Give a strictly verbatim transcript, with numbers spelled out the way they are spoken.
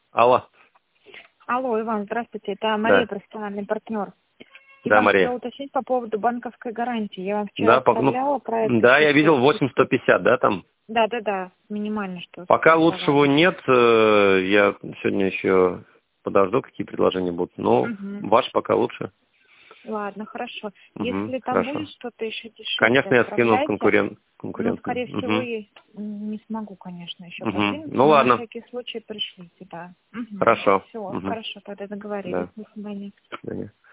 Алло. Алло, Иван, здравствуйте. Это Мария, Да. профессиональный партнер. Да, Иван, Мария. хотела уточнить по поводу банковской гарантии. Я вам вчера Да, по- ну, отправляла проект. да, я видел восемь сто пятьдесят, да, там? Да, да, да, минимально, что Пока давали. лучшего нет, э, я сегодня еще подожду, какие предложения будут. Но Мгм. ваш пока лучше. Ладно, хорошо. Мгм, Если там хорошо. будет что-то еще дешевле, Конечно, я скину в отправляйте. конкурент, Ну, конкурентную. скорее всего, Мгм, и не смогу, конечно, еще мгм. подвинуть, Ну но на ладно, всякий случай пришлите, да. хорошо. Все, Мгм. хорошо, тогда договорились. Да, До свидания. до свидания.